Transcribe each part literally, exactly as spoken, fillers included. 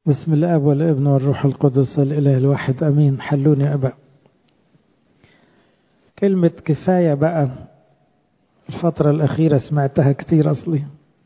بسم الاب والابن والروح القدس الاله الواحد امين. حلوني يا ابا. كلمة كفاية بقى الفترة الأخيرة سمعتها كتير أصلي،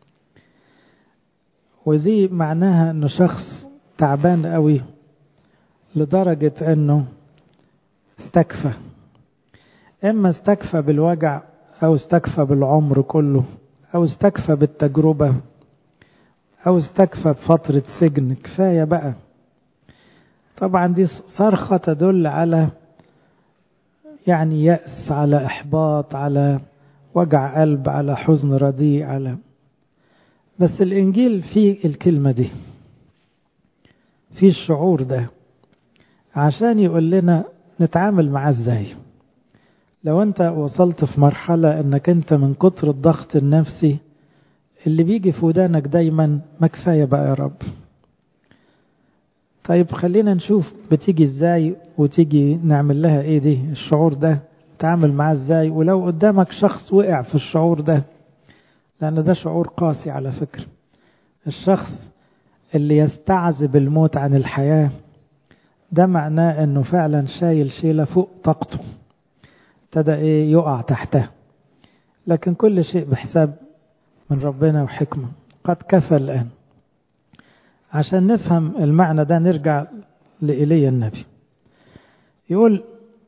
ودي معناها أنه شخص تعبان قوي لدرجة أنه استكفى، إما استكفى بالوجع أو استكفى بالعمر كله أو استكفى بالتجربة أو استكفى بفترة سجن. كفاية بقى. طبعا دي صرخة تدل على يعني يأس، على إحباط، على وجع قلب، على حزن رديء، على بس الإنجيل فيه الكلمة دي، فيه الشعور ده، عشان يقول لنا نتعامل معاه ازاي. لو انت وصلت في مرحلة انك انت من كتر الضغط النفسي اللي بيجي في ودانك دايما ما كفاية بقى يا رب. طيب خلينا نشوف بتيجي ازاي وتيجي نعمل لها ايه دي الشعور ده، تعامل معاه ازاي. ولو قدامك شخص وقع في الشعور ده، لان ده شعور قاسي على فكرة، الشخص اللي يستعذب الموت عن الحياة ده معناه انه فعلا شايل شيلة فوق طاقته، ابتدى ايه يقع تحتها. لكن كل شيء بحساب من ربنا وحكمة. قد كفى الآن. عشان نفهم المعنى ده نرجع لإيليا النبي. يقول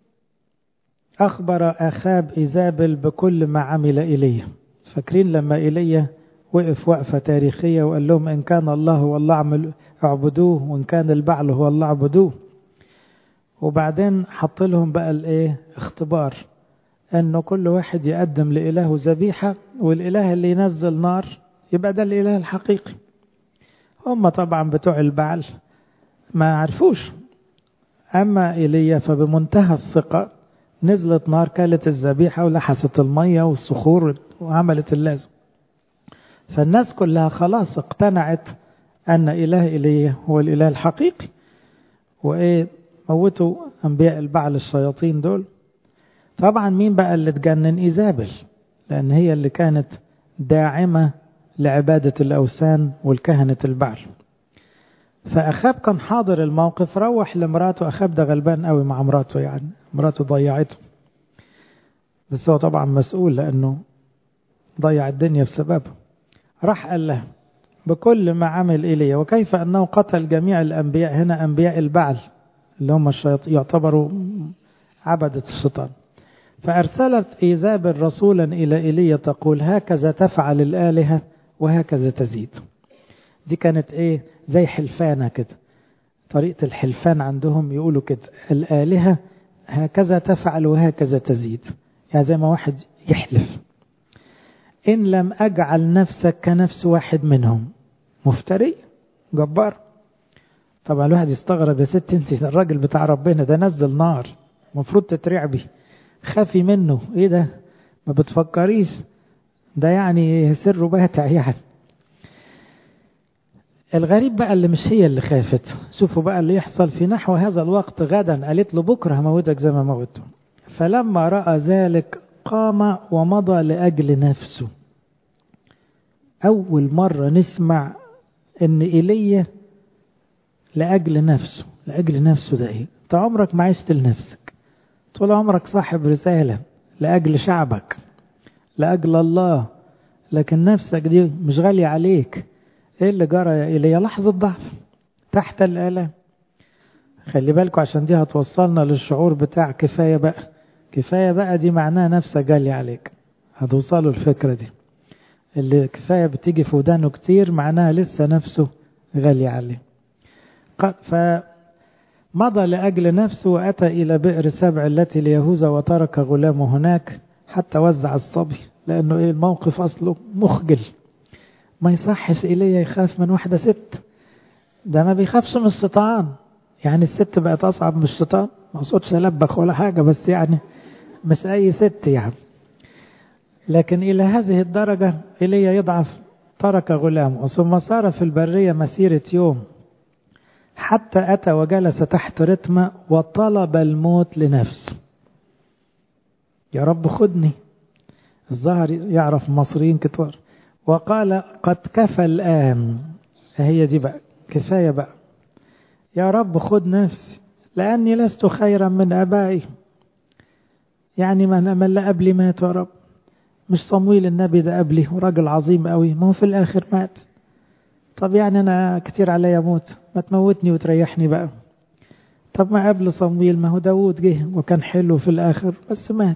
أخبر أخاب إيزابل بكل ما عمل إيليا. فاكرين لما إيليا وقف وقفة تاريخية وقال لهم إن كان الله هو الله عمل اعبدوه وإن كان البعل هو الله اعبدوه. وبعدين حط لهم بقى الايه اختبار، انه كل واحد يقدم لإلهه ذبيحة، والإله اللي ينزل نار يبقى ده الإله الحقيقي. هم طبعا بتوع البعل ما عرفوش، اما إيليا فبمنتهى الثقة نزلت نار كالت الذبيحة ولحست المية والصخور وعملت اللازم. فالناس كلها خلاص اقتنعت ان إله إيليا هو الإله الحقيقي. وايه موتوا انبياء البعل الشياطين دول. طبعا مين بقى اللي تجنن؟ إيزابل، لأن هي اللي كانت داعمة لعبادة الأوثان والكهنة البعل. فأخاب كان حاضر الموقف، روح لمراته. أخاب ده غلبان قوي مع مراته، يعني مراته ضيعته، بس هو طبعا مسؤول لأنه ضيع الدنيا بسببه. راح قال له بكل ما عمل إليه وكيف أنه قتل جميع الأنبياء. هنا أنبياء البعل اللي هم الشياطين يعتبروا عبدة الشيطان. فأرسلت إيزابل رسولا إلى إيليا تقول هكذا تفعل الآلهة وهكذا تزيد. دي كانت إيه زي حلفانة كده، طريقة الحلفان عندهم يقولوا كده الآلهة هكذا تفعل وهكذا تزيد، يعني زي ما واحد يحلف إن لم أجعل نفسك كنفس واحد منهم. مفتري جبار. طبعا الواحد يستغرب، يا ست انت الراجل بتاع ربنا ده نزل نار مفروض تترعبي، خافي منه، ايه ده ما بتفكريش ده يعني سره باتع. يعني الغريب بقى اللي مش هي اللي خافت. شوفوا بقى اللي يحصل في نحو هذا الوقت غدا قالت له بكره هموتك زي ما موته. فلما رأى ذلك قام ومضى لأجل نفسه. أول مرة نسمع ان إيليا لأجل نفسه. لأجل نفسه ده ايه؟ انت عمرك ما عشت لنفسك، طول عمرك صاحب رسالة لأجل شعبك لأجل الله، لكن نفسك دي مش غالية عليك. ايه اللي جرى يا إيليا؟ لحظة ضعف تحت الآلام. خلي بالكوا عشان دي هتوصلنا للشعور بتاع كفاية بقى. كفاية بقى دي معناها نفسك غالية عليك. هتوصلوا الفكرة دي، اللي كفاية بتيجي في ودانه كتير معناها لسه نفسه غالية عليه. فمضى لأجل نفسه وأتى إلى بئر سبع التي ليهوذا وترك غلامه هناك حتى وزع الصبي. لأنه إيه الموقف أصله مخجل، ما يصحش إليه يخاف من واحدة ست. ده ما بيخافش من الشيطان، يعني الست بقت أصعب من الشيطان. ما أقصدش ألبخ ولا حاجة، بس يعني مش أي ست يعني. لكن إلى هذه الدرجة إليه يضعف. ترك غلامه ثم صار في البرية مسيرة يوم حتى أتى وجلس تحت رتمة وطلب الموت لنفسه. يا رب خدني. الظاهر يعرف مصريين كتير. وقال قد كفى الآن. هي دي بقى كفاية بقى. يا رب خد نفسي لأني لست خيرا من أبائي. يعني من من لا قبلي مات يا رب، مش صمويل النبي ده قبلي وراجل عظيم قوي، ما هو في الآخر مات. طب يعني أنا كتير عليا موت، ما تموتني وتريحني بقى. طب ما قبل صمويل ما هو داود جه وكان حلو في الآخر بس مات،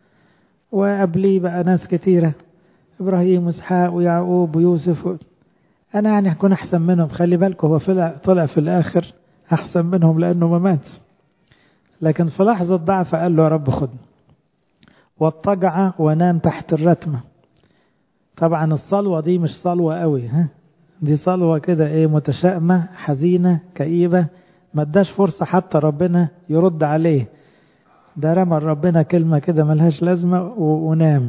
وقبلي بقى ناس كتيرة، إبراهيم وإسحاق ويعقوب ويوسف و... أنا يعني هكون أحسن منهم. خلي بالكم هو طلع, طلع في الآخر أحسن منهم لأنه ما مات، لكن في لحظة ضعف قال له يا رب خدني، واضطجع ونام تحت الرتمة. طبعا الصلوة دي مش صلوة قوي، ها دي صلوة كده ايه، متشائمة حزينة كئيبة، ما اداش فرصة حتى ربنا يرد عليه، ده رمى ربنا كلمة كده ملهاش لازمة ونام.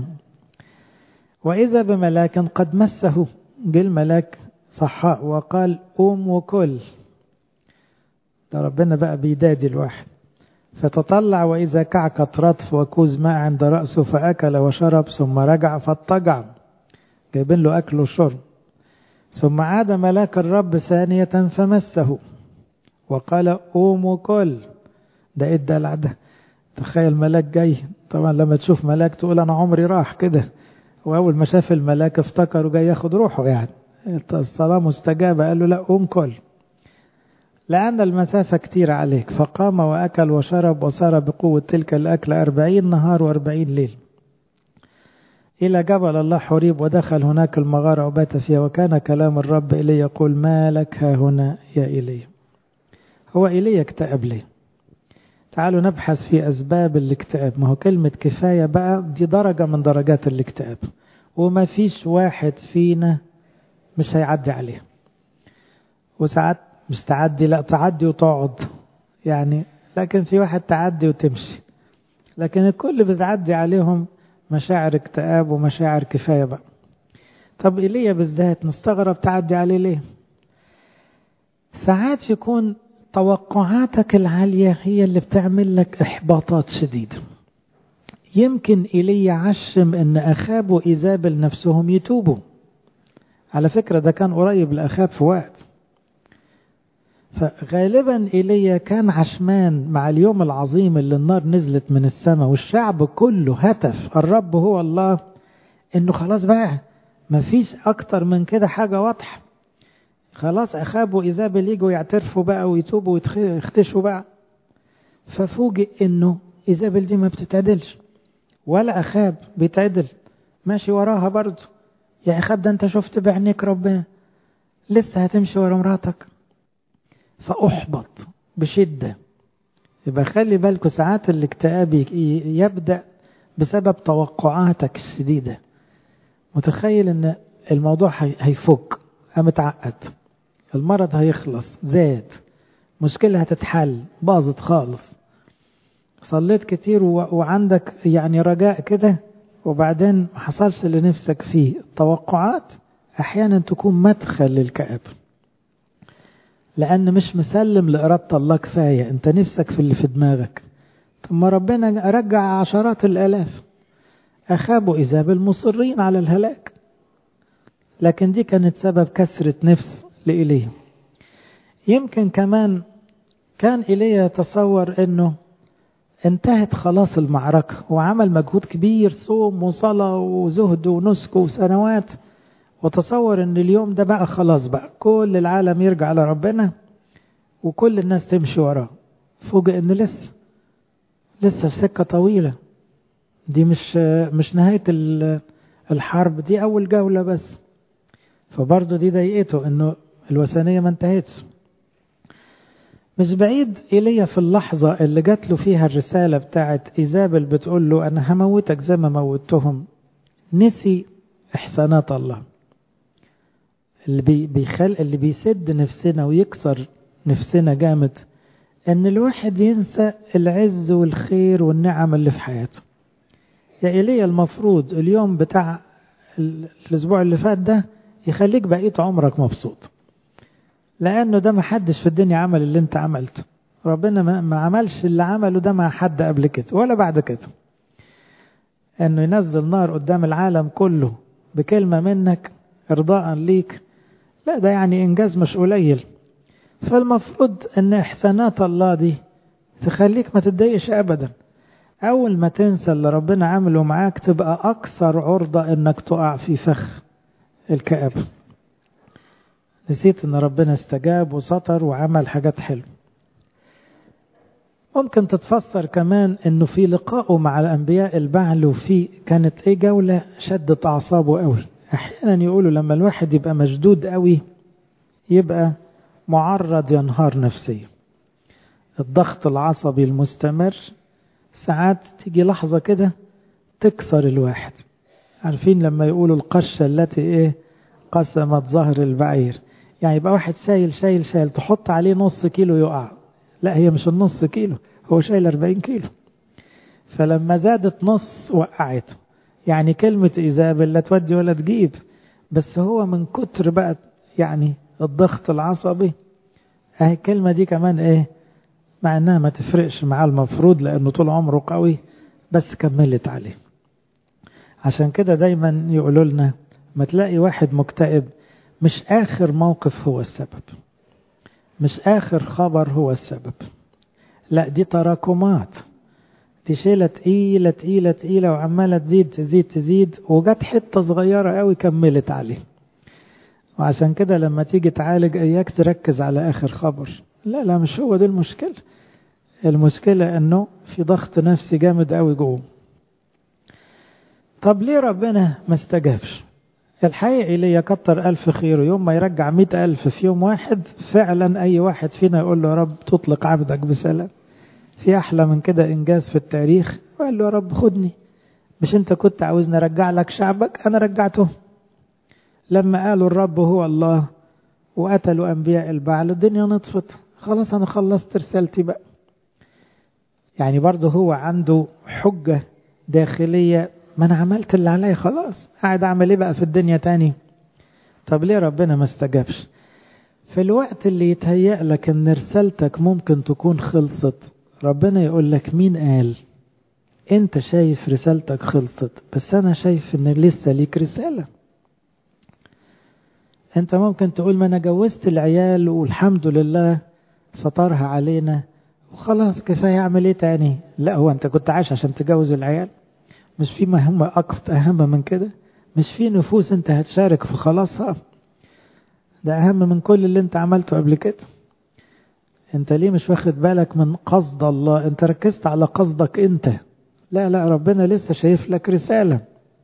وإذا بملاك قد مسه، جه الملاك صحاء وقال قوم وكل. ده ربنا بقى بيدادي الواحد. فتطلع وإذا كعكة رطف وكوز ماء عند رأسه فأكل وشرب، ثم رجع فاضطجع، جايبين له أكل وشرب. ثم عاد ملاك الرب ثانية فمسه وقال قوم وكل. ده ايه الدلع ده؟ تخيل ملاك جاي، طبعا لما تشوف ملاك تقول أنا عمري راح كده، وأول ما شاف الملاك افتكروا جاي ياخد روحه، يعني الصلاة مستجابة. قال له لا قوم كل لأن المسافة كتير عليك. فقام وأكل وشرب وصار بقوة تلك الأكل أربعين نهار وأربعين ليل إلى جبل الله حريب، ودخل هناك المغارة وبات فيها. وكان كلام الرب إلي يقول ما لك ها هنا يا إلي. هو إلي اكتئب ليه؟ تعالوا نبحث في أسباب الاكتئاب. ما هو كلمة كفاية بقى دي درجة من درجات الاكتئاب، وما فيش واحد فينا مش هيعدي عليه. وساعات مش تعدي، لا تعدي وتقعد يعني، لكن في واحد تعدي وتمشي، لكن الكل بتعدي عليهم مشاعر اكتئاب ومشاعر كفاية بقى. طب إيليا بالذات نستغرب تعدي عليه ليه؟ ساعات يكون توقعاتك العالية هي اللي بتعمل لك إحباطات شديدة. يمكن إيليا عشم إن أخاب وإيزابل نفسهم يتوبوا. على فكرة ده كان قريب لأخاب في وقت، فغالبا إيليا كان عشمان مع اليوم العظيم اللي النار نزلت من السماء والشعب كله هتف الرب هو الله، إنه خلاص بقى مفيش أكتر من كده حاجة واضحة، خلاص أخاب وإيزابل يجوا يعترفوا بقى ويتوبوا ويختشوا بقى. ففوجئ إنه إيزابل دي ما بتتعدلش ولا أخاب بيتعدل، ماشي وراها برضه. يا أخاب ده أنت شفت بعينيك ربنا، لسه هتمشي ورا مراتك. فأحبط بشدة. يبقى خلي بالكوا ساعات الاكتئاب يبدأ بسبب توقعاتك الشديدة. متخيل ان الموضوع هيفك، متعقد، المرض هيخلص، زاد، مشكلة هتتحل، باظت خالص، صليت كتير وعندك يعني رجاء كده وبعدين ما حصلش اللي نفسك فيه. التوقعات احيانا تكون مدخل للكآب، لأن مش مسلم لإرادة الله كفاية، أنت نفسك في اللي في دماغك. ثم ربنا رجع عشرات الآلاف. أخاب وإيزابل مصرين على الهلاك، لكن دي كانت سبب كسرة نفس لإيليا. يمكن كمان كان إيليا يتصور أنه انتهت خلاص المعركة، وعمل مجهود كبير، صوم وصلاة وزهد ونسك وسنوات، وتصور ان اليوم ده بقى خلاص بقى كل العالم يرجع على ربنا وكل الناس تمشي وراه. فوجئ ان لسه لسه السكة طويلة، دي مش مش نهاية الحرب، دي اول جولة بس. فبرضه دي ضايقته انه الوثنية ما انتهتش. مش بعيد إيليا في اللحظة اللي جات له فيها الرسالة بتاعت إيزابل بتقول له انا هموتك زي ما موتهم، نسي احسانات الله. اللي بي بيخل اللي بيسد نفسنا ويكسر نفسنا جامد ان الواحد ينسى العز والخير والنعم اللي في حياته. يا إيليا المفروض اليوم بتاع الاسبوع اللي فات ده يخليك بقية عمرك مبسوط، لانه ده ما حدش في الدنيا عمل اللي انت عملته. ربنا ما عملش اللي عمله ده مع حد قبل كده ولا بعد كده. انه ينزل نار قدام العالم كله بكلمة منك ارضاء ليك، لا ده يعني انجاز مش قليل. فالمفروض ان احسانات الله دي تخليك ما تتضايقش ابدا. اول ما تنسى اللي ربنا عمله معاك تبقى اكثر عرضة انك تقع في فخ الكآبة. نسيت ان ربنا استجاب وسطر وعمل حاجات حلوة. ممكن تتفسر كمان انه في لقائه مع الانبياء البعل وفي كانت ايه جولة شدت اعصابه قوي. احيانا يقولوا لما الواحد يبقى مشدود قوي يبقى معرض ينهار نفسيا. الضغط العصبي المستمر ساعات تيجي لحظة كده تكسر الواحد. عارفين لما يقولوا القشة التي ايه قسمت ظهر البعير، يعني يبقى واحد شايل شايل شايل تحط عليه نص كيلو يقع. لا، هي مش النص كيلو، هو شايل أربعين كيلو. فلما زادت نص وقعته. يعني كلمة إيزابل لا تودي ولا تجيب، بس هو من كتر بقى يعني الضغط العصبي اهي الكلمة دي كمان ايه مع انها ما تفرقش معاه المفروض لانه طول عمره قوي، بس كملت عليه. عشان كده دايما يقولوا لنا ما تلاقي واحد مكتئب مش اخر موقف هو السبب، مش اخر خبر هو السبب، لا دي تراكمات، دي شيلة تقيلة تقيلة تقيلة وعمالة تزيد تزيد تزيد وجت حتة صغيرة قوي كملت عليه. وعشان كده لما تيجي تعالج اياك تركز على اخر خبر، لا لا مش هو دي المشكلة. المشكلة انه في ضغط نفسي جامد قوي جوه. طب ليه ربنا ما استجابش؟ الحقيقة إلي كتر ألف خير، يوم ما يرجع مئة ألف في يوم واحد فعلا أي واحد فينا يقول له يا رب تطلق عبدك بسلام. في أحلى من كده إنجاز في التاريخ؟ وقال له يا رب خدني، مش أنت كنت عاوزني أرجع لك شعبك؟ أنا رجعته. لما قالوا الرب هو الله وقتلوا أنبياء البعل الدنيا نطفت، خلاص أنا خلصت رسالتي بقى. يعني برضه هو عنده حجة داخلية، ما أنا عملت اللي عليا خلاص، قاعد أعمل إيه بقى في الدنيا تاني؟ طب ليه ربنا ما استجابش؟ في الوقت اللي يتهيأ لك إن رسالتك ممكن تكون خلصت ربنا يقول لك مين قال؟ أنت شايف رسالتك خلصت، بس أنا شايف إن لسه ليك رسالة. أنت ممكن تقول ما أنا جوزت العيال والحمد لله سترها علينا وخلاص كفاية، أعمل إيه تاني؟ لا، هو أنت كنت عايش عشان تجوز العيال؟ مش في مهمة أكتر أهم من كده؟ مش في نفوس أنت هتشارك في خلاصها؟ ده أهم من كل اللي أنت عملته قبل كده. أنت ليه مش واخد بالك من قصد الله؟ أنت ركزت على قصدك أنت. لا لا، ربنا لسه شايف لك رسالة.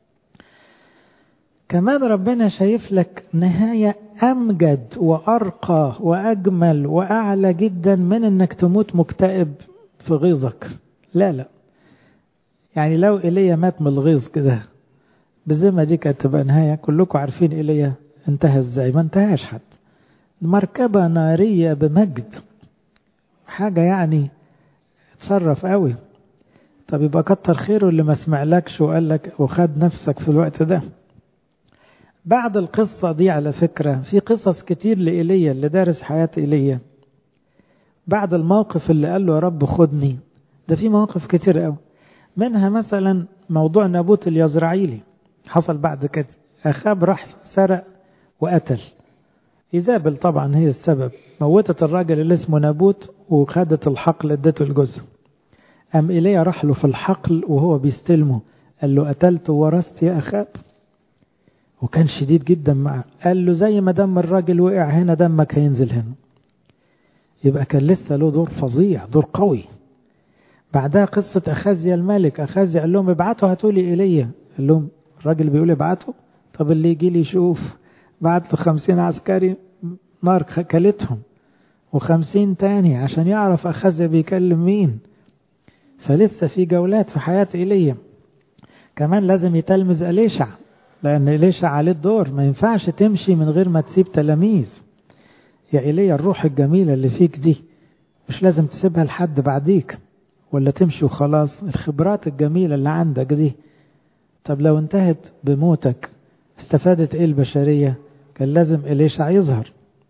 كمان ربنا شايف لك نهاية أمجد وأرقى وأجمل وأعلى جدا من أنك تموت مكتئب في غيظك. لا لا، يعني لو إيليا مات من الغيظ كده بزمة دي كانت تبقى نهاية. كلكم عارفين إيليا انتهى ازاي؟ ما انتهاش حد، مركبة نارية بمجد، حاجة يعني تصرف قوي. طب يبقى كتر خيره اللي ما سمعلكش وقال لك وخد نفسك في الوقت ده. بعد القصة دي على فكرة في قصص كتير لإيليا اللي دارس حياة إيليا. بعد الموقف اللي قال له يا رب خدني ده في مواقف كتير قوي، منها مثلا موضوع نابوت اليزرعيلي. حصل بعد كده أخاب راح سرق وقتل. إيزابل طبعا هي السبب، موتت الراجل اللي اسمه نابوت وخدت الحقل ادته الجزء. أم إيليا راح له في الحقل وهو بيستلمه قال له قتلت وورثت يا أخاب، وكان شديد جدا معه. قال له زي ما دم الراجل وقع هنا دمك هينزل هنا. يبقى كان لسه له دور فظيع، دور قوي. بعدها قصة أخازيا الملك. أخازيا قال لهم ابعتوا هاتولي إيليا. قال لهم الراجل بيقول ابعتوا؟ طب اللي يجي لي يشوف. بعت له خمسين عسكري، نار كلتهم، وخمسين تاني عشان يعرف أخازيا بيكلم مين. فلسه في جولات في حياة إيليا. كمان لازم يتلمذ إليشع، لأن إليشع عليه الدور، ما ينفعش تمشي من غير ما تسيب تلاميذ. يا إيليا الروح الجميلة اللي فيك دي مش لازم تسيبها لحد بعديك ولا تمشي وخلاص. الخبرات الجميلة اللي عندك دي، طب لو انتهت بموتك استفادت ايه البشرية؟ كان لازم إليشع يظهر.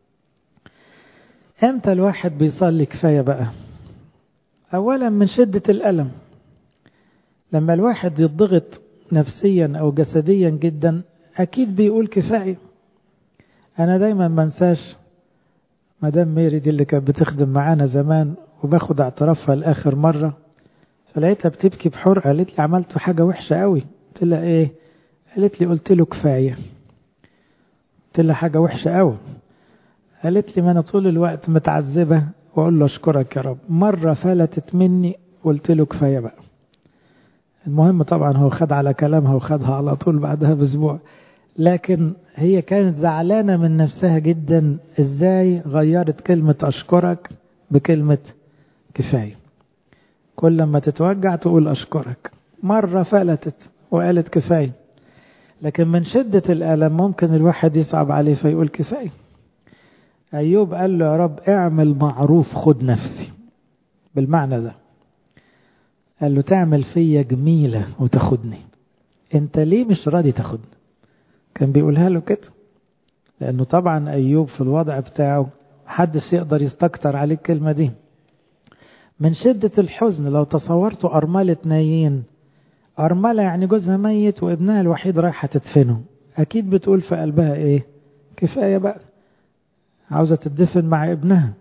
امتى الواحد بيصلي كفاية بقى؟ اولا من شدة الألم. لما الواحد يضغط نفسيا او جسديا جدا اكيد بيقول كفاية. انا دايما منساش مدام ميري دي اللي كانت بتخدم معانا زمان وباخد اعترافها لآخر مرة، فلقيتها بتبكي بحرقة. قالت لي عملت حاجة وحشة قوي. قلت لها ايه؟ قالت لي قلت له كفاية. قلت لها حاجة وحشة قوي. قالت لي ما انا طول الوقت متعذبة واقول له اشكرك يا رب، مرة فلتت مني قلت له كفاية بقى. المهم طبعا هو خد على كلامها وخدها على طول بعدها باسبوع، لكن هي كانت زعلانة من نفسها جدا ازاي غيرت كلمة اشكرك بكلمة كفاية. كل ما تتوجع تقول أشكرك، مرة فلتت وقالت كفاية. لكن من شدة الألم ممكن الواحد يصعب عليه فيقول كفاية. أيوب قال له يا رب اعمل معروف خد نفسي، بالمعنى ده. قال له تعمل فيا جميلة وتاخدني، انت ليه مش راضي تاخدني؟ كان بيقولها له كده، لأنه طبعا أيوب في الوضع بتاعه محدش يقدر يستكتر عليه الكلمة دي. من شدة الحزن لو تصورتوا أرملة نايين، أرملة يعني جوزها ميت وابنها الوحيد رايحة تدفنه، أكيد بتقول في قلبها إيه؟ كفاية بقى، عاوزة تدفن مع ابنها.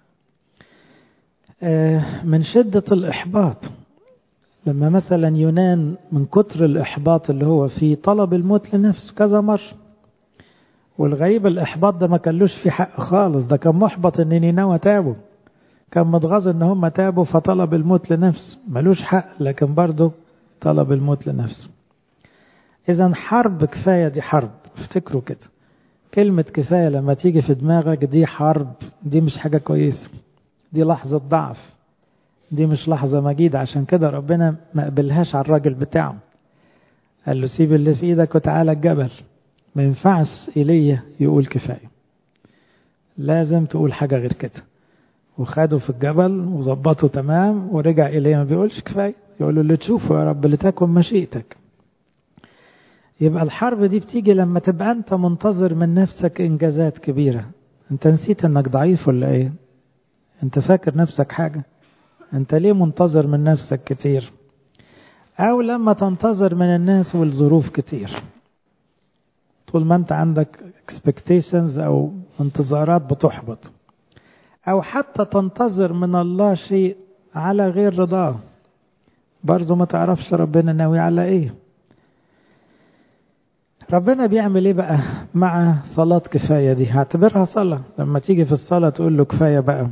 آه من شدة الإحباط، لما مثلا يونان من كتر الإحباط اللي هو فيه طلب الموت لنفسه كذا مرة، والغريب الإحباط ده ما كانلوش فيه حق خالص، ده كان محبط إن نينوى تابوا، كان متغاظ ان هم تابوا فطلب الموت لنفسه، ملوش حق لكن برضه طلب الموت لنفسه. اذا حرب كفاية دي حرب، افتكروا كده، كلمة كفاية لما تيجي في دماغك دي حرب، دي مش حاجة كويسة، دي لحظة ضعف، دي مش لحظة مجيدة. عشان كده ربنا ما قبلهاش على الراجل بتاعه، قال له سيب اللي في ايدك وتعالى الجبل. ما ينفعش إيليا يقول كفاية، لازم تقول حاجة غير كده. وخدوا في الجبل وظبطوا تمام، ورجع إليه ما بيقولش كفاية، يقول له اللي تشوفه يا رب لتكن مشيئتك. يبقى الحرب دي بتيجي لما تبقى أنت منتظر من نفسك إنجازات كبيرة. أنت نسيت أنك ضعيف ولا إيه؟ أنت فاكر نفسك حاجة؟ أنت ليه منتظر من نفسك كتير؟ أو لما تنتظر من الناس والظروف كتير، طول ما أنت عندك expectations أو انتظارات بتحبط، أو حتى تنتظر من الله شيء على غير رضاه، برضو ما تعرفش ربنا ناوي على إيه. ربنا بيعمل إيه بقى مع صلاة كفاية دي؟ هعتبرها صلاة. لما تيجي في الصلاة تقول له كفاية بقى،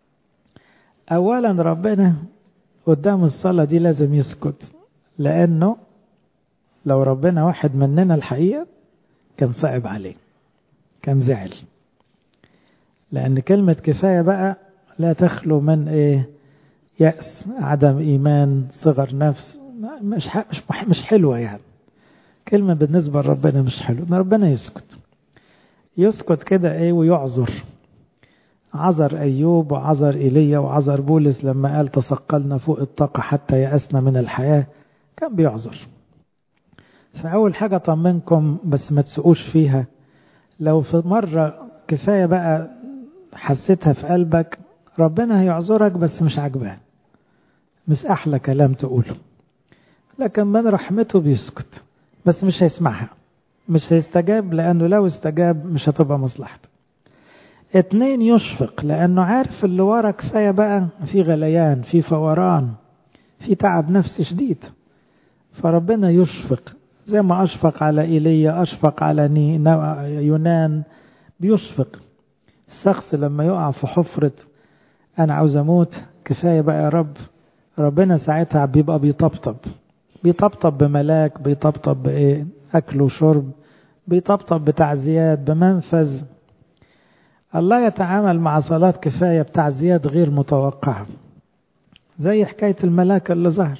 أولا ربنا قدام الصلاة دي لازم يسكت، لأنه لو ربنا واحد مننا الحقيقة كان صعب عليه، كان زعل. لأن كلمة كفاية بقى لا تخلو من إيه؟ يأس، عدم إيمان، صغر نفس، مش مش مش حلوة يعني. كلمة بالنسبة لربنا مش حلوة، إن ربنا يسكت يسكت كده إيه ويعذر. عذر أيوب وعذر إيليا وعذر بولس لما قال تثقلنا فوق الطاقة حتى يأسنا من الحياة، كان بيعذر. فأول حاجة طمنكم بس ما تسقوش فيها، لو في مرة كفاية بقى حسيتها في قلبك، ربنا هيعذرك بس مش عجبان، مش أحلى كلام تقوله، لكن من رحمته بيسكت، بس مش هيسمعها، مش هيستجاب، لأنه لو استجاب مش هتبقى مصلحته. اتنين يشفق، لأنه عارف اللي ورا كفاية بقى في غليان، في فوران، في تعب نفسي شديد، فربنا يشفق زي ما أشفق على إيليا، أشفق على يونان، بيشفق. الشخص لما يقع في حفرة أنا عاوز أموت كفاية بقى يا رب، ربنا ساعتها بيبقى بيطبطب، بيطبطب بملاك، بيطبطب بإيه؟ أكل وشرب، بيطبطب بتعزيات، بمنفذ. الله يتعامل مع صلاة كفاية بتعزيات غير متوقعة، زي حكاية الملاك اللي ظهر.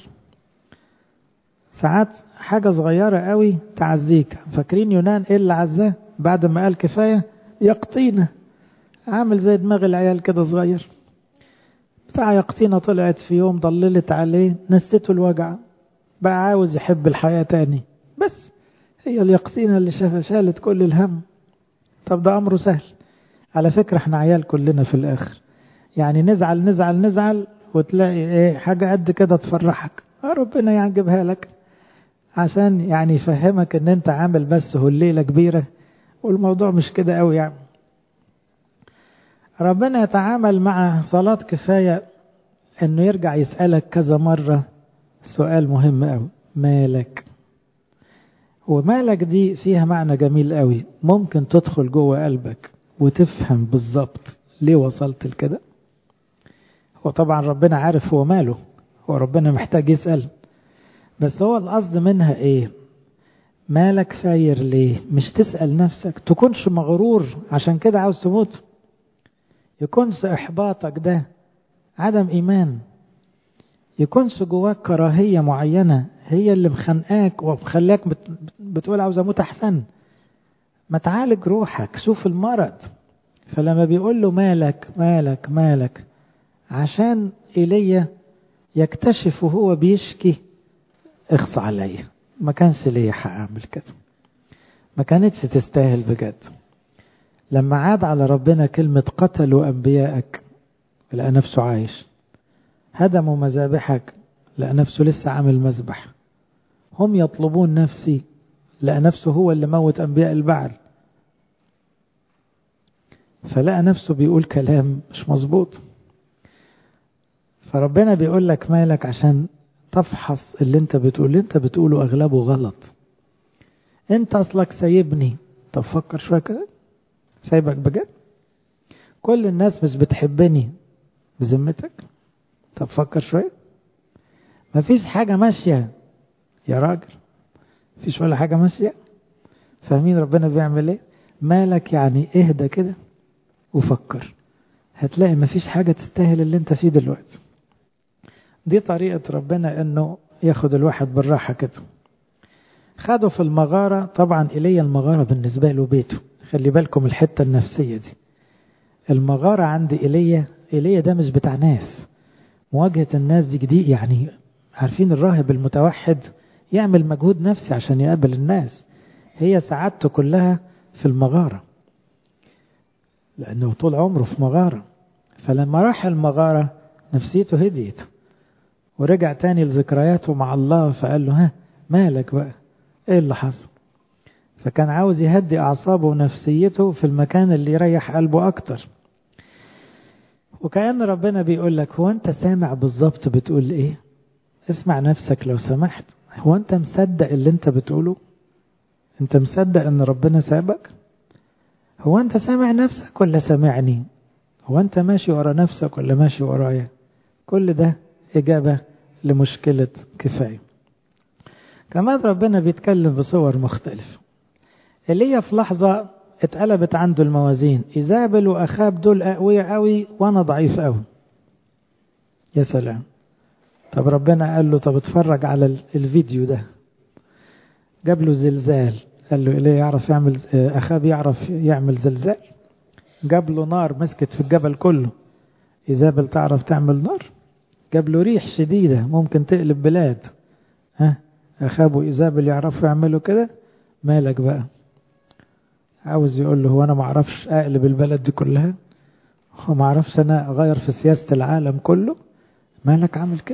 ساعات حاجة صغيرة قوي تعزيك. فاكرين يونان إيه اللي عزاه بعد ما قال كفاية؟ يقطينة، عامل زي دماغ العيال كده صغير بتاع يقطينة، طلعت في يوم ضللت عليه، نسيته الوجع، بقى عاوز يحب الحياة تاني، بس هي اليقطينة اللي شالت كل الهم. طب ده أمره سهل على فكرة، احنا عيال كلنا في الآخر، يعني نزعل نزعل نزعل وتلاقي ايه حاجة قد كده تفرحك، ربنا يعجبها لك عشان يعني يفهمك ان انت عامل بس هو الليلة كبيرة والموضوع مش كده قوي يعني. ربنا يتعامل مع صلاة كفاية انه يرجع يسألك كذا مرة سؤال مهم قوي، مالك؟ ومالك دي فيها معنى جميل قوي، ممكن تدخل جوه قلبك وتفهم بالظبط ليه وصلت لكده. هو طبعا ربنا عارف هو ماله، هو ربنا محتاج يسأل، بس هو القصد منها ايه؟ مالك ساير ليه؟ مش تسأل نفسك، تكونش مغرور عشان كده عاوز تموت، يكونش احباطك ده عدم ايمان، يكونش جواك كراهية معينة هي اللي مخنقاك ومخليك بتقول عاوز اموت احسن. ما تعالج روحك، شوف المرض. فلما بيقول له مالك مالك مالك، عشان إيليا يكتشف وهو بيشكي اخص عليا، ما كانش ليا حق اعمل كده، ما كانتش تستاهل بجد. لما عاد على ربنا كلمة قتلوا أنبيائك لقى نفسه عايش، هدموا مذابحك لقى نفسه لسه عامل مذبح، هم يطلبون نفسي لقى نفسه هو اللي موت أنبياء البعل، فلقى نفسه بيقول كلام مش مظبوط. فربنا بيقول لك مالك عشان تفحص اللي انت بتقول، اللي انت بتقوله أغلبه غلط. انت أصلك سايبني، طب فكر شوية كده، سايبك بجد؟ كل الناس مش بتحبني بذمتك؟ طب فكر شوية، مفيش حاجة ماشية يا راجل، مفيش ولا حاجة ماشية. فاهمين ربنا بيعمل ايه؟ مالك يعني اهدى كده وفكر، هتلاقي مفيش حاجة تستاهل اللي انت فيه دلوقتي. دي طريقة ربنا انه ياخد الواحد بالراحة كده. خده في المغارة، طبعا إلي المغارة بالنسبة له بيته، خلي بالكم الحتة النفسية دي. المغارة عند إلي، إلي ده مش بتاع ناس، مواجهة الناس دي جديد، يعني عارفين الراهب المتوحد يعمل مجهود نفسي عشان يقابل الناس، هي سعادته كلها في المغارة لأنه طول عمره في مغارة. فلما راح المغارة نفسيته هديت ورجع تاني لذكرياته مع الله، فقال له ها مالك بقى، ايه اللي حصل؟ فكان عاوز يهدي أعصابه ونفسيته في المكان اللي يريح قلبه أكتر. وكأن ربنا بيقول لك هو أنت سامع بالظبط بتقول إيه؟ اسمع نفسك لو سمحت. هو أنت مصدق اللي أنت بتقوله؟ أنت مصدق أن ربنا سابك؟ هو أنت سامع نفسك ولا سامعني؟ هو أنت ماشي ورا نفسك ولا ماشي ورايا؟ كل ده إجابة لمشكلة كفاية. كمان ربنا بيتكلم بصور مختلفة. اللي في لحظة اتقلبت عنده الموازين، إيزابل وأخاب دول أقوياء قوي وأنا ضعيف قوي. يا سلام. طب ربنا قال له طب اتفرج على الفيديو ده، جاب له زلزال، قال له إليه يعرف يعمل، أخاب يعرف يعمل زلزال؟ جاب له نار مسكت في الجبل كله، إيزابل تعرف تعمل نار؟ جاب له ريح شديدة ممكن تقلب بلاد، ها أخاب وإيزابل يعرفوا يعملوا كده؟ مالك بقى؟ عاوز يقول له هو أنا ما أعرفش أقلب البلد دي كلها؟ هو ما أعرفش أنا أغير في سياسة العالم كله؟ مالك عامل كده؟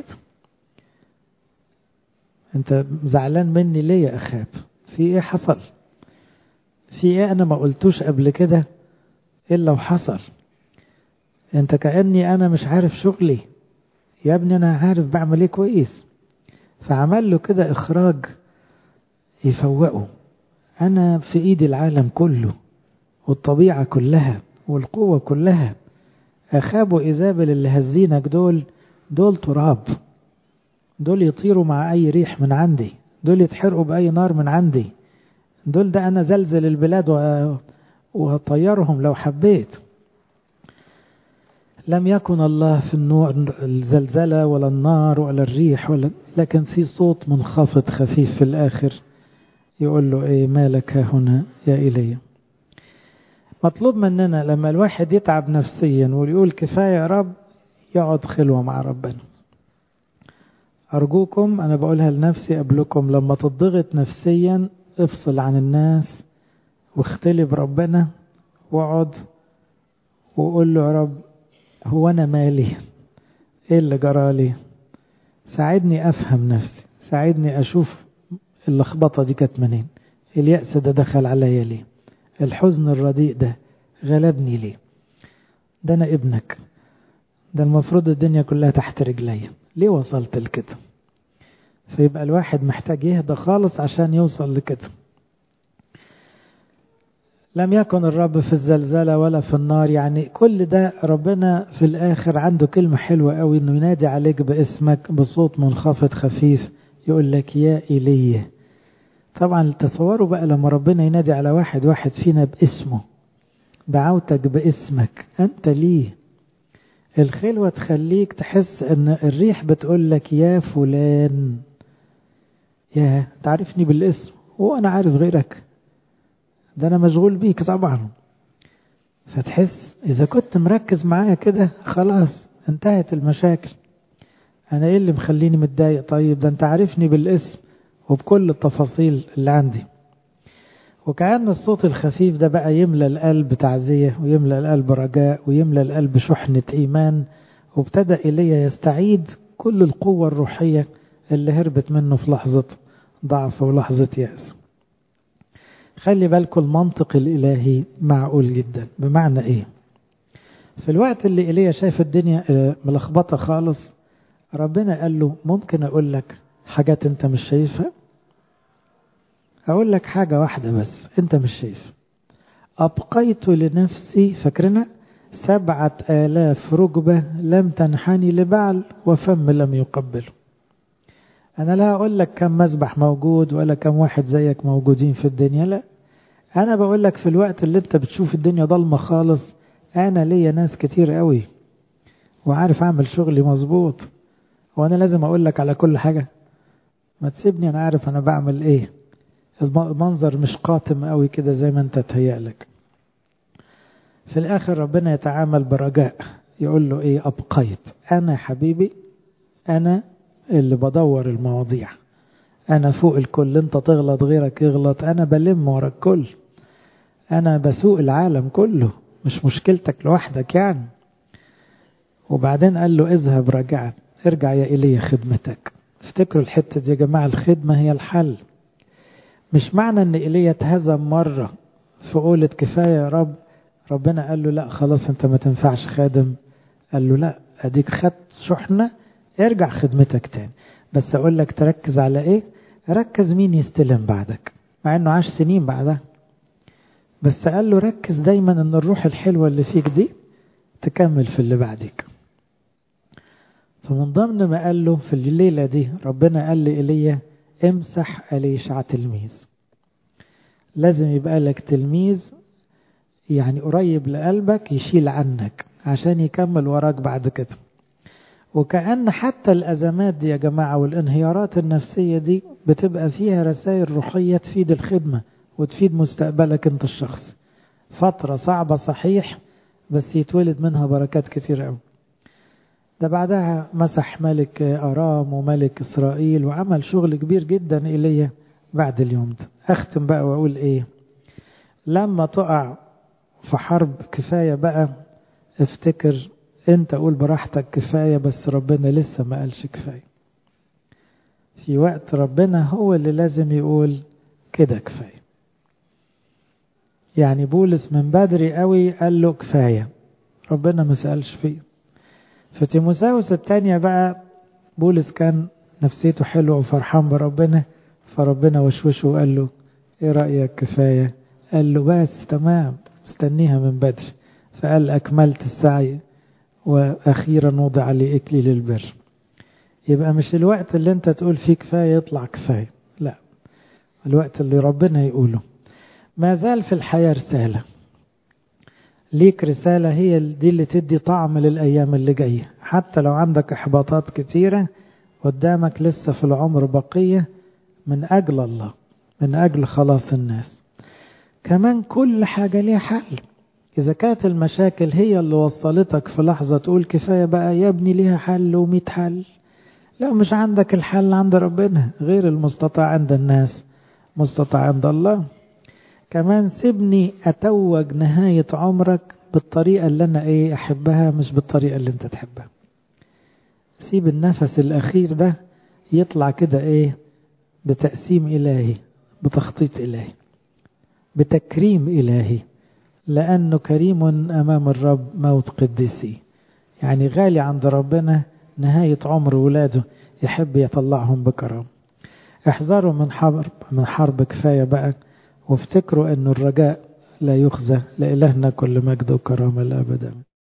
أنت زعلان مني ليه يا أخاب؟ في إيه حصل؟ في إيه أنا ما قلتوش قبل كده إلا وحصل؟ أنت كأني أنا مش عارف شغلي يا ابني، أنا عارف بعمل إيه كويس. فعمل له كده إخراج يفوقه، أنا في إيدي العالم كله والطبيعة كلها والقوة كلها. أخاب وإيزابل اللي هزينك دول، دول تراب، دول يطيروا مع أي ريح من عندي، دول يتحرقوا بأي نار من عندي، دول ده أنا زلزل البلاد وهطيرهم لو حبيت. لم يكن الله في النوع الزلزلة ولا النار ولا الريح ولا، لكن في صوت منخفض خفيف في الآخر يقول له إيه مالك هنا يا إلي. مطلوب مننا لما الواحد يتعب نفسيا ويقول كفاية يا رب، يقعد خلوة مع ربنا. أرجوكم أنا بقولها لنفسي قبلكم، لما تضغط نفسيا افصل عن الناس واختلي بربنا واقعد وقول له يا رب هو أنا مالي؟ إيه اللي جرالي؟ ساعدني أفهم نفسي، ساعدني أشوف اللخبطة دي كانت منين، اليأس ده دخل عليا ليه، الحزن الرديء ده غلبني ليه. ده أنا ابنك، ده المفروض الدنيا كلها تحت رجلي، ليه وصلت لكده؟ فيبقى الواحد محتاج يهدى خالص عشان يوصل لكده. لم يكن الرب في الزلزلة ولا في النار، يعني كل ده ربنا في الآخر عنده كلمة حلوة قوي، إنه ينادي عليك باسمك بصوت منخفض خفيف، يقول لك يا إيليا. طبعا تصوروا بقى لما ربنا ينادي على واحد واحد فينا باسمه، دعوتك باسمك أنت ليه. الخلوة تخليك تحس ان الريح بتقول لك يا فلان، يا تعرفني بالاسم، هو انا عارف غيرك؟ ده انا مشغول بيك طبعا. فتحس اذا كنت مركز معايا كده خلاص انتهت المشاكل. انا ايه اللي مخليني متضايق؟ طيب ده انت عارفني بالاسم وبكل التفاصيل اللي عندي. وكأن الصوت الخفيف ده بقى يملى القلب تعزية، ويملى القلب رجاء، ويملى القلب شحنة إيمان، وابتدأ إليه يستعيد كل القوة الروحية اللي هربت منه في لحظة ضعف ولحظة يأس. خلي بالكم المنطق الإلهي معقول جدا. بمعنى إيه؟ في الوقت اللي إليه شايف الدنيا ملخبطة خالص، ربنا قال له ممكن أقول لك حاجات أنت مش شايفها؟ أقول لك حاجة واحدة بس أنت مش شايف. أبقيت لنفسي، فاكرنا، سبعة آلاف ركبة لم تنحني لبعل وفم لم يقبله. أنا لا أقول لك كم مذبح موجود ولا كم واحد زيك موجودين في الدنيا، لا. أنا بقول لك في الوقت اللي أنت بتشوف الدنيا ضلمة خالص، أنا ليا ناس كتير قوي وعارف أعمل شغلي مظبوط. وأنا لازم أقول لك على كل حاجة؟ ما تسيبني أنا عارف أنا بعمل إيه. المنظر مش قاتم قوي كده زي ما أنت تهيألك. في الآخر ربنا يتعامل برجاء، يقول له إيه؟ أبقيت. أنا حبيبي، أنا اللي بدور المواضيع، أنا فوق الكل. أنت تغلط غيرك يغلط، أنا بلم ورا الكل، أنا بسوق العالم كله، مش مشكلتك لوحدك يعني. وبعدين قال له اذهب راجعا، ارجع يا إلي خدمتك. افتكروا الحتة دي يا جماعة، الخدمة هي الحل. مش معنى ان إلي اتهزم مرة فقولت كفاية يا رب، ربنا قال له لا خلاص انت ما تنفعش خادم. قال له لا، اديك خدت شحنة، ارجع خدمتك تاني. بس اقول لك تركز على ايه؟ ركز مين يستلم بعدك، مع انه عاش سنين بعدها. بس قال له ركز دايما ان الروح الحلوة اللي فيك دي تكمل في اللي بعدك. فمن ضمن ما قال له في الليلة دي، ربنا قال لي إلي امسح أليشع تلميذ. لازم يبقى لك تلميذ يعني قريب لقلبك يشيل عنك عشان يكمل وراك بعد كده. وكأن حتى الأزمات دي يا جماعة والانهيارات النفسية دي بتبقى فيها رسائل روحية تفيد الخدمة وتفيد مستقبلك انت الشخص. فترة صعبة صحيح، بس يتولد منها بركات كتير قوي. ده بعدها مسح ملك أرام وملك إسرائيل وعمل شغل كبير جدا إليه بعد اليوم ده. أختم بقى وأقول إيه؟ لما تقع في حرب كفاية بقى، افتكر انت قول براحتك كفاية، بس ربنا لسه ما قالش كفاية. في وقت ربنا هو اللي لازم يقول كده كفاية. يعني بولس من بدري قوي قال له كفاية، ربنا ما سألش فيه. في تيموثاوس الثانية بقى بولس كان نفسيته حلوة وفرحان بربنا، فربنا وشوشه وقال له ايه رأيك كفاية؟ قال له بس تمام، استنيها من بدري. فقال أكملت السعي وأخيرا وضع لي إكليل البر. يبقى مش الوقت اللي انت تقول فيه كفاية يطلع كفاية، لا، الوقت اللي ربنا يقوله. ما زال في الحياة رسالة ليك، رسالة هي دي اللي تدي طعم للأيام اللي جاية. حتى لو عندك إحباطات كتيرة قدامك، لسه في العمر بقية من أجل الله، من أجل خلاص الناس. كمان كل حاجة ليها حل. إذا كانت المشاكل هي اللي وصلتك في لحظة تقول كفاية بقى يا ابني، ليها حل ومئة حل. لو مش عندك الحل عند ربنا، غير المستطاع عند الناس مستطاع عند الله. كمان سيبني أتوج نهاية عمرك بالطريقة اللي أنا إيه أحبها، مش بالطريقة اللي أنت تحبها. سيب النفس الأخير ده يطلع كده إيه، بتقسيم إلهي، بتخطيط إلهي، بتكريم إلهي. لأنه كريم أمام الرب موت قديسي. يعني غالي عند ربنا نهاية عمر ولاده يحب يطلعهم بكرم. احذروا من حرب من حرب كفاية بقى، وافتكروا أن الرجاء لا يخزى. لإلهنا كل مجد وكرامة الأبد.